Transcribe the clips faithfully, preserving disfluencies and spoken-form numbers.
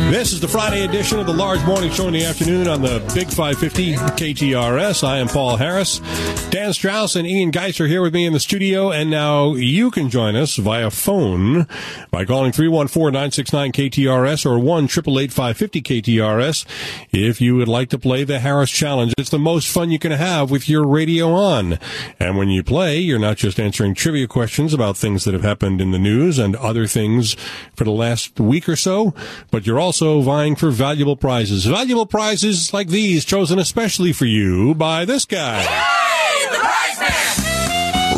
This is the Friday edition of the Large Morning Show in the afternoon on the Big five fifty K T R S. I am Paul Harris. Dan Strauss and Ian Geis are here with me in the studio, and now you can join us via phone by calling three one four, nine six nine, K T R S or one eight eight eight, five five zero, K T R S if you would like to play the Harris Challenge. It's the most fun you can have with your radio on. And when you play, you're not just answering trivia questions about things that have happened in the news and other things for the last week or so, but you're also vying for valuable prizes. Valuable prizes like these, chosen especially for you by this guy. Hey, the Prize Man!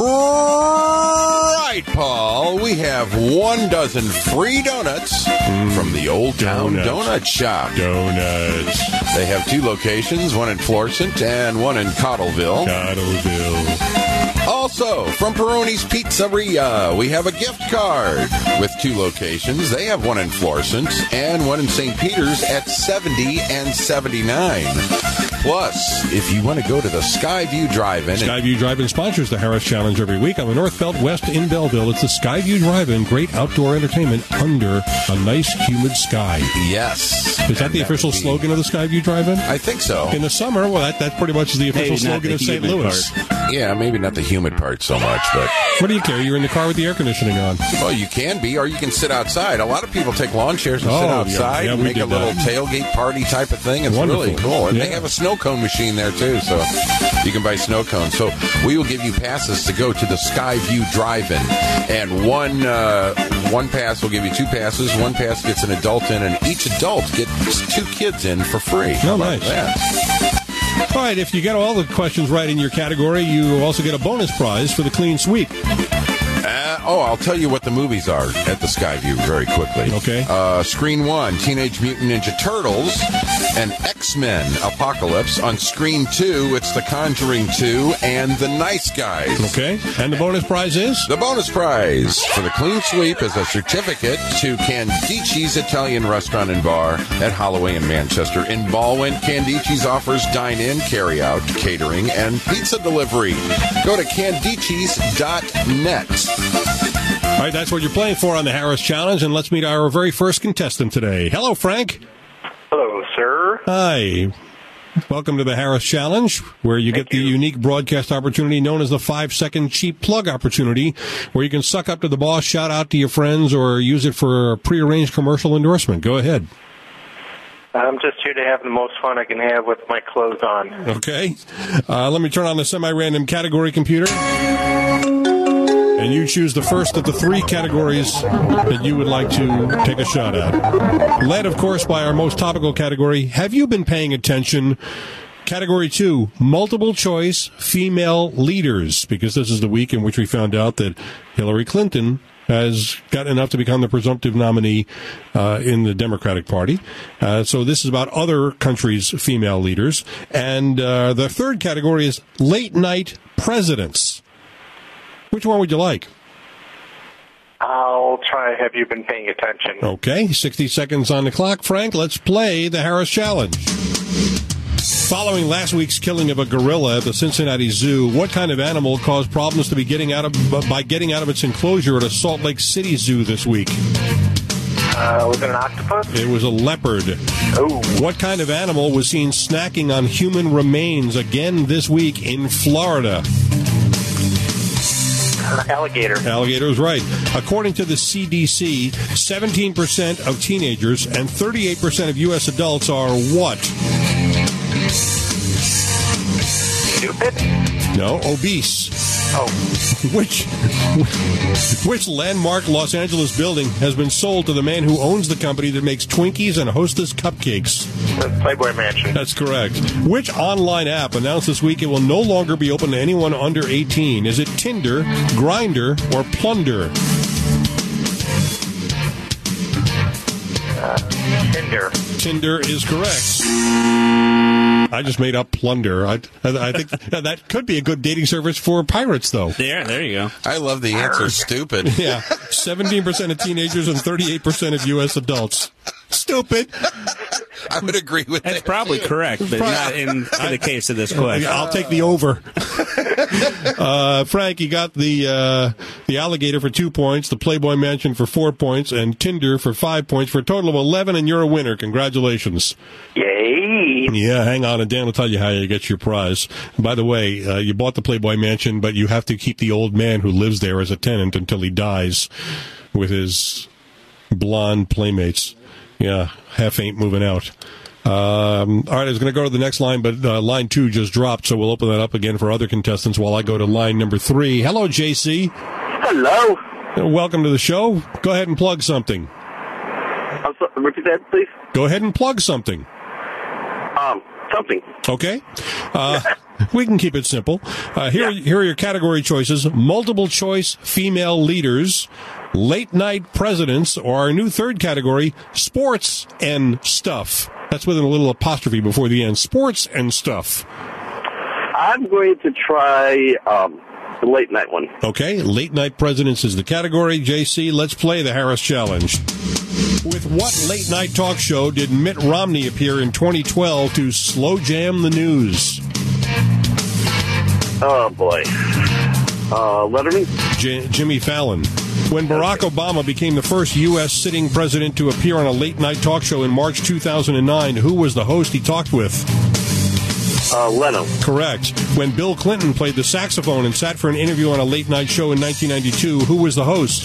Right, Paul. We have one dozen free donuts mm. from the Old Town Donuts. Donut Shop. Donuts. They have two locations, one in Florissant and one in Cottleville. Cottleville. Also, from Peroni's Pizzeria, we have a gift card with two locations. They have one in Florissant and one in Saint Peter's at seventy and seventy-nine. Plus, if you want to go to the Skyview Drive-In... Skyview Drive-In sponsors the Harris Challenge every week on the North Belt West in Belleville. It's the Skyview Drive-In, great outdoor entertainment under a nice, humid sky. Yes. Is that and the that official be... slogan of the Skyview Drive-In? I think so. In the summer, well, that, that pretty much is the official maybe slogan of Saint Louis. Part. Yeah, maybe not the humid part so much, but... What do you care? You're in the car with the air conditioning on. Well, you can be, or you can sit outside. A lot of people take lawn chairs and oh, sit outside yeah, yeah, and make a little that. tailgate party type of thing. It's Wonderful. really cool. And yeah. they have a snow cone machine there, too, so you can buy snow cones. So we will give you passes to go to the Skyview Drive-In. And one uh, one pass will give you two passes. One pass gets an adult in, and each adult gets two kids in for free. Oh, nice. That? All right, if you get all the questions right in your category, you also get a bonus prize for the clean sweep. Uh, oh, I'll tell you what the movies are at the Skyview very quickly. Okay. Uh, screen one, Teenage Mutant Ninja Turtles and X-Men Apocalypse. On screen two, it's The Conjuring two and The Nice Guys. Okay. And the bonus prize is? The bonus prize for the clean sweep is a certificate to Candici's Italian Restaurant and Bar at Holloway in Manchester. In Baldwin, Candici's offers dine-in, carry-out, catering, and pizza delivery. Go to candicis dot net. All right, that's what you're playing for on the Harris Challenge, and let's meet our very first contestant today. Hello, Frank. Hello, sir. Hi. Welcome to the Harris Challenge, where you Thank get the you. unique broadcast opportunity known as the five-second cheap plug opportunity, where you can suck up to the boss, shout out to your friends, or use it for a prearranged commercial endorsement. Go ahead. I'm just here to have the most fun I can have with my clothes on. Okay. Uh, let me turn on the semi-random category computer. And you choose the first of the three categories that you would like to take a shot at. Led, of course, by our most topical category, Have You Been Paying Attention? Category two, multiple choice female leaders, because this is the week in which we found out that Hillary Clinton has gotten enough to become the presumptive nominee uh, in the Democratic Party. Uh, so this is about other countries' female leaders. And uh, the third category is late night presidents. Which one would you like? I'll try Have You Been Paying Attention? Okay, sixty seconds on the clock. Frank, let's play the Harris Challenge. Following last week's killing of a gorilla at the Cincinnati Zoo, what kind of animal caused problems to be getting out of by getting out of its enclosure at a Salt Lake City zoo this week? Uh, was it an octopus? It was a leopard. Oh. What kind of animal was seen snacking on human remains again this week in Florida? Uh, alligator. Alligator is right. According to the C D C, seventeen percent of teenagers and thirty-eight percent of U S adults are what? Stupid? No, obese. Oh. Which which landmark Los Angeles building has been sold to the man who owns the company that makes Twinkies and Hostess cupcakes? The Playboy Mansion. That's correct. Which online app announced this week it will no longer be open to anyone under eighteen? Is it Tinder, Grindr, or Plunder? Uh, Tinder. Tinder is correct. I just made up Plunder. I, I think that could be a good dating service for pirates, though. Yeah, there you go. I love the answer, stupid. Yeah, seventeen percent of teenagers and thirty-eight percent of U S adults. Stupid. I would agree with that. That's probably correct, but not in, in the case of this question. I'll take the over. uh, Frank, you got the uh, the alligator for two points, the Playboy Mansion for four points, and Tinder for five points for a total of eleven, and you're a winner. Congratulations. Yay! Yeah, hang on, and Dan will tell you how you get your prize. By the way, uh, you bought the Playboy Mansion, but you have to keep the old man who lives there as a tenant until he dies with his blonde playmates. Yeah, half ain't moving out. Um, all right, I was going to go to the next line, but uh, line two just dropped, so we'll open that up again for other contestants while I go to line number three. Hello, J C. Hello. Welcome to the show. Go ahead and plug something. I'm so, repeat that, please. Go ahead and plug something. Um, something. Okay. Uh, we can keep it simple. Uh, here, Yeah. here are your category choices. Multiple choice female leaders, late night presidents, or our new third category, sports and stuff. That's with a little apostrophe before the end. Sports and stuff. I'm going to try um, the late night one. Okay, late night presidents is the category. J C, let's play the Harris Challenge. With what late night talk show did Mitt Romney appear in twenty twelve to slow jam the news? Oh, boy. Uh, Letterman? J- Jimmy Fallon. When Barack Obama became the first U S sitting president to appear on a late night talk show in March two thousand nine, who was the host he talked with? Uh, Leno. Correct. When Bill Clinton played the saxophone and sat for an interview on a late night show in nineteen ninety-two, who was the host?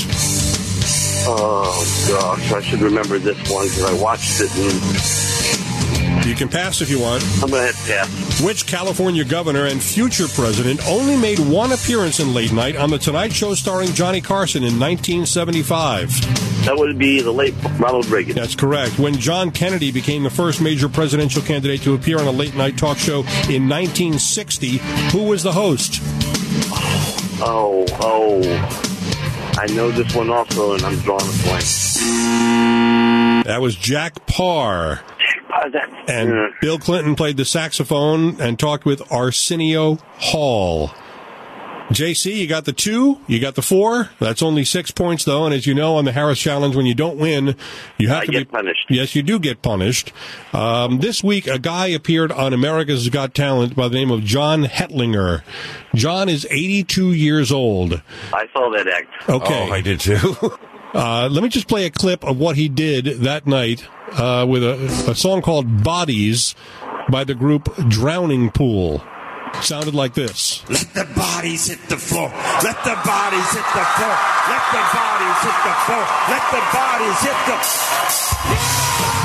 Oh, gosh. I should remember this one because I watched it. And You can pass if you want. I'm going to hit pass. Which California governor and future president only made one appearance in late night on The Tonight Show starring Johnny Carson in nineteen seventy-five? That would be the late Ronald Reagan. That's correct. When John Kennedy became the first major presidential candidate to appear on a late night talk show in nineteen sixty, who was the host? Oh, oh. I know this one also, and I'm drawing a blank. That was Jack Parr. Uh, that, And uh, Bill Clinton played the saxophone and talked with Arsenio Hall. J C, you got the two, you got the four. That's only six points, though. And as you know, on the Harris Challenge, when you don't win, you have I to get be punished. Yes, you do get punished. Um, this week, a guy appeared on America's Got Talent by the name of John Hetlinger. John is eighty-two years old. I saw that act. Okay. Oh, I did too. Uh, let me just play a clip of what he did that night uh, with a, a song called Bodies by the group Drowning Pool. Sounded like this. Let the bodies hit the floor. Let the bodies hit the floor. Let the bodies hit the floor. Let the bodies hit the...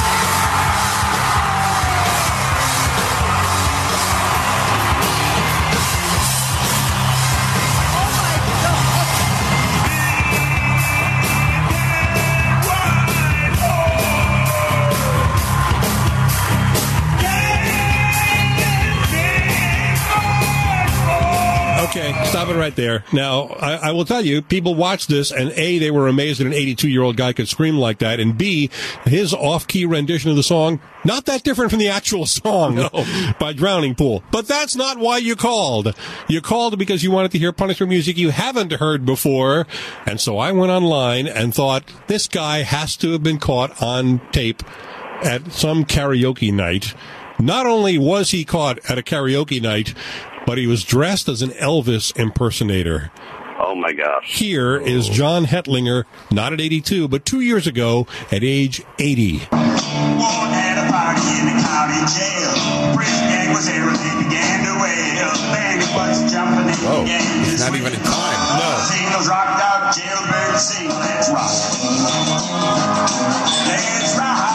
Okay, stop it right there. Now, I, I will tell you, people watched this, and A, they were amazed that an eighty-two-year-old guy could scream like that, and B, his off-key rendition of the song, not that different from the actual song No. by Drowning Pool. But that's not why you called. You called because you wanted to hear punishment music you haven't heard before, and so I went online and thought, this guy has to have been caught on tape at some karaoke night. Not only was he caught at a karaoke night, but he was dressed as an Elvis impersonator. Oh, my gosh. Here is John Hetlinger, not at eighty-two, but two years ago at age eighty. One had a party in the county jail. Prison gang was there and they began to wail. Band was jumping and Oh, began to it's not swing. even in time. No. Casinos rocked out, jailbirds sing, let's rock. Let's rock.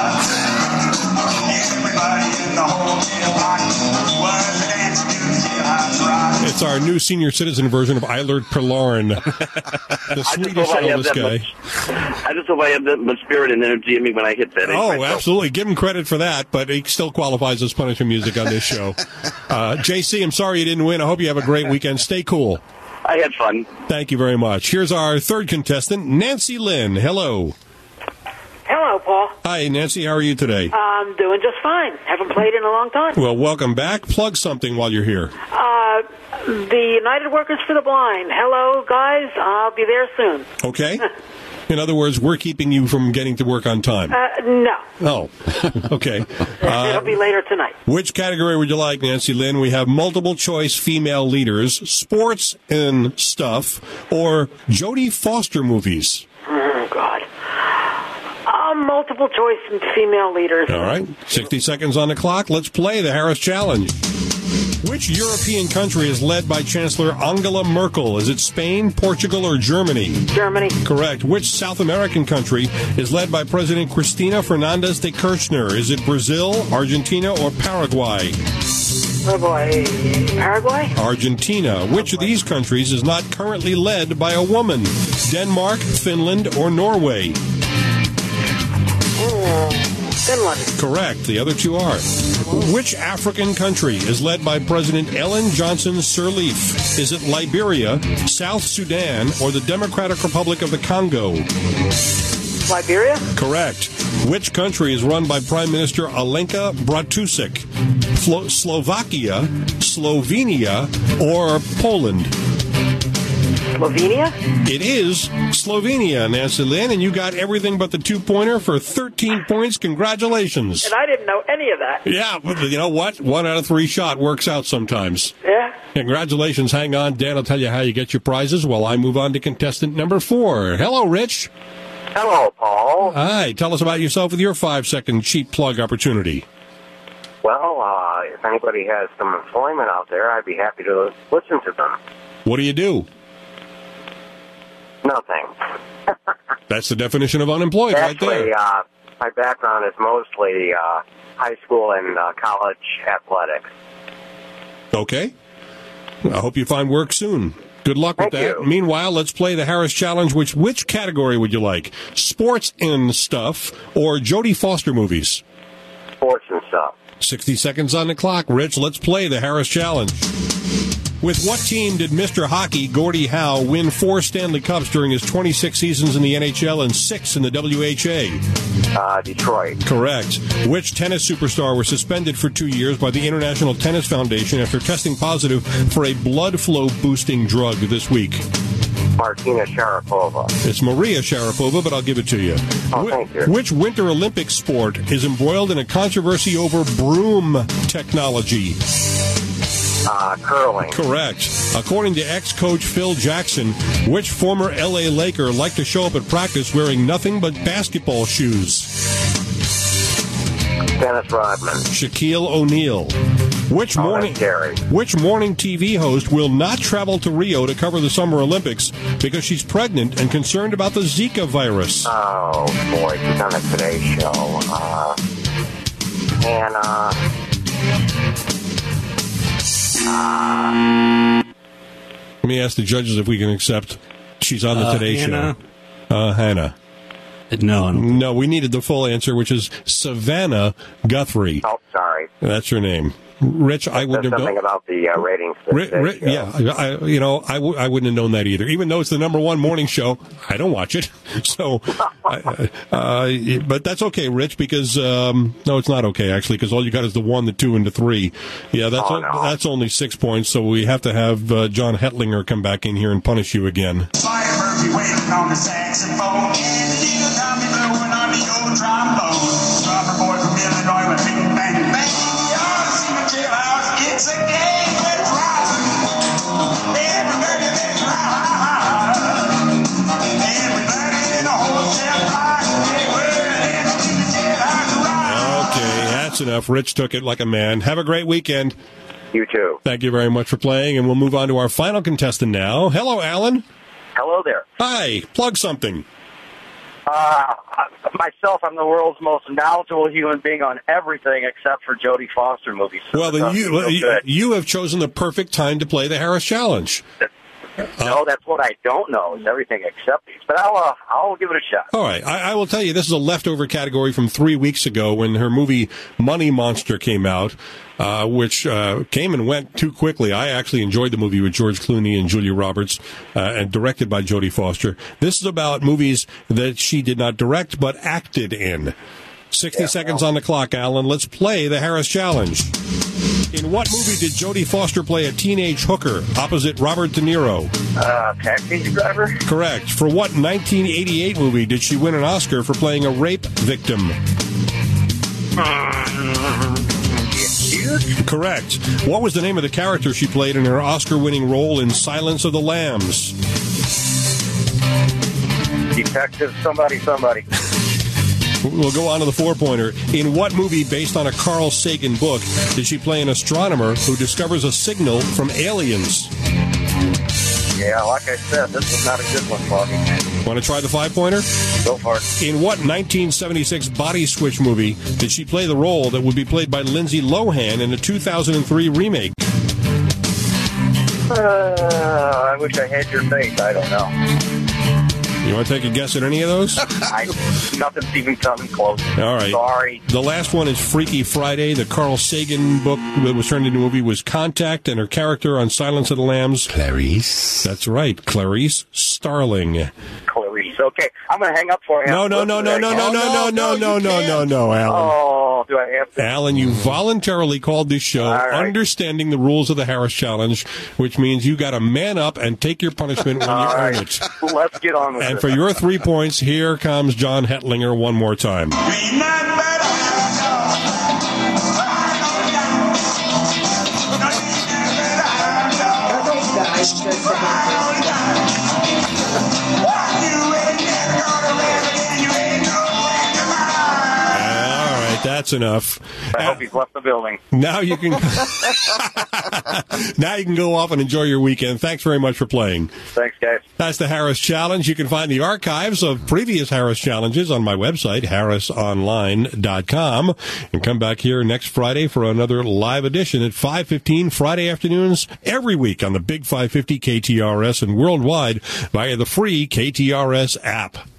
Everybody in the hotel block was a dancing to the jailhouse rock. It's our new senior citizen version of Eilert Perlarn, the I just Swedish hope I have Elvis that guy. much, I just hope I have that much spirit and energy in me when I hit that. Oh, myself. absolutely. Give him credit for that, but he still qualifies as punishment music on this show. Uh, J C, I'm sorry you didn't win. I hope you have a great weekend. Stay cool. I had fun. Thank you very much. Here's our third contestant, Nancy Lynn. Hello. Hello, Paul. Hi, Nancy. How are you today? I'm doing just fine. Haven't played in a long time. Well, welcome back. Plug something while you're here. Uh, the United Workers for the Blind. Hello, guys. I'll be there soon. Okay? In other words, we're keeping you from getting to work on time. Uh, no. Oh, okay. Uh, It'll be later tonight. which category would you like, Nancy Lynn? We have multiple choice female leaders, sports and stuff, or Jodie Foster movies. Oh, God. Um, multiple choice and female leaders. All right. sixty seconds on the clock. Let's play the Harris Challenge. Which European country is led by Chancellor Angela Merkel? Is it Spain, Portugal, or Germany? Germany. Correct. Which South American country is led by President Cristina Fernandez de Kirchner? Is it Brazil, Argentina, or Paraguay? Oh, boy. Paraguay? Argentina. Which of these countries is not currently led by a woman? Denmark, Finland, or Norway? Mm, Finland. Correct. The other two are. Which African country is led by President Ellen Johnson Sirleaf? Is it Liberia, South Sudan, or the Democratic Republic of the Congo? Liberia? Correct. Which country is run by Prime Minister Alenka Bratušek? Flo- Slovakia, Slovenia, or Poland? Slovenia? It is Slovenia, Nancy Lynn, and you got everything but the two-pointer for thirteen points. Congratulations. And I didn't know any of that. Yeah, but you know what? One out of three shot works out sometimes. Yeah? Congratulations. Hang on. Dan will tell you how you get your prizes while I move on to contestant number four. Hello, Rich. Hello, Paul. Hi. Tell us about yourself with your five-second cheap plug opportunity. Well, uh, if anybody has some employment out there, I'd be happy to listen to them. What do you do? Nothing. That's the definition of unemployed Actually, right there. uh, my background is mostly uh, high school and uh, college athletics. Okay. I hope you find work soon. Good luck with Thank that. you. Meanwhile, let's play the Harris Challenge. Which which category would you like? Sports and stuff or Jodie Foster movies? Sports and stuff. sixty seconds on the clock. Rich, let's play the Harris Challenge. With what team did Mister Hockey, Gordie Howe, win four Stanley Cups during his twenty-six seasons in the N H L and six in the W H A? Uh, Detroit. Correct. Which tennis superstar was suspended for two years by the International Tennis Foundation after testing positive for a blood flow boosting drug this week? Martina Sharapova. It's Maria Sharapova, but I'll give it to you. Oh, Wh- thank you. Which Winter Olympic sport is embroiled in a controversy over broom technology? Uh, curling. Correct. According to ex-coach Phil Jackson, which former L A Laker liked to show up at practice wearing nothing but basketball shoes? Dennis Rodman. Shaquille O'Neal. Which Oh, morning that's scary. Which morning T V host will not travel to Rio to cover the Summer Olympics because she's pregnant and concerned about the Zika virus? Oh, boy. She's on the Today Show. Uh, Hannah. Let me ask the judges if we can accept she's on the Uh, Today Hannah. Show. Uh, Hannah. No, no. No, we needed the full answer, which is Savannah Guthrie. Oh, sorry. That's her name. Rich, I There's wouldn't have something known. about the uh, ratings. for Ri- Today ri- Show. yeah, I, you know, I, w- I wouldn't have known that either. Even though it's the number one morning show, I don't watch it. So, I- uh, but that's okay, Rich, because um, no, it's not okay actually, because all you got is the one, the two, and the three. Yeah, that's Oh, o- no. that's only six points. So we have to have uh, John Hetlinger come back in here and punish you again. Fire Murphy waiting on the saxophone. And the little Tommy blowing on the old trombone. Robert boy from Illinois with big bang bang. You ought to see my jailhouse. It's a game that's rocking. Everybody that's rocking. Everybody in the whole cell block. Let's do the jailhouse rock. Okay, that's enough. Rich took it like a man. Have a great weekend. You too. Thank you very much for playing, and we'll move on to our final contestant now. Hello, Alan. Hello there. Hi. Plug something. Uh, myself, I'm the world's most knowledgeable human being on everything except for Jodie Foster movies. So Well, it then doesn't you, feel you good. you have chosen the perfect time to play the Harris Challenge. No, that's what I don't know. Is everything except these. But I'll uh, I'll give it a shot. All right. I, I will tell you, this is a leftover category from three weeks ago when her movie Money Monster came out, uh, which uh, came and went too quickly. I actually enjoyed the movie with George Clooney and Julia Roberts, uh, and directed by Jodie Foster. This is about movies that she did not direct but acted in. sixty Yeah, seconds well. on the clock, Alan. Let's play the Harris Challenge. In what movie did Jodie Foster play a teenage hooker opposite Robert De Niro? Uh, taxi driver? Correct. For what nineteen eighty-eight movie did she win an Oscar for playing a rape victim? Correct. What was the name of the character she played in her Oscar-winning role in Silence of the Lambs? Detective somebody somebody. We'll go on to the four-pointer. In what movie based on a Carl Sagan book did she play an astronomer who discovers a signal from aliens? Yeah, like I said, this was not a good one for me. Want to try the five-pointer? Go for it. In what nineteen seventy-six Body Switch movie did she play the role that would be played by Lindsay Lohan in a two thousand three remake? Uh, I wish I had your face. I don't know. You want to take a guess at any of those? I, nothing's even coming close. All right. Sorry. The last one is Freaky Friday. The Carl Sagan book that was turned into a movie was Contact, and her character on Silence of the Lambs. Clarice. That's right, Clarice Starling. Clarice. Okay, I'm going to hang up for you. No, no, no, no, no, no, no, no, no, no, no, no, no, Alan. Oh, do I have to? Alan, you voluntarily called this show, right. understanding the rules of the Harris Challenge, which means you got to man up and take your punishment when you All earn right. it. Let's get on with And it. for your three points, here comes John Hetlinger one more time. That's enough. I hope he's left the building. Now you can now you can go off and enjoy your weekend. Thanks very much for playing. Thanks, guys. That's the Harris Challenge. You can find the archives of previous Harris Challenges on my website, harris online dot com. And come back here next Friday for another live edition at five fifteen Friday afternoons every week on the Big five fifty K T R S and worldwide via the free K T R S app.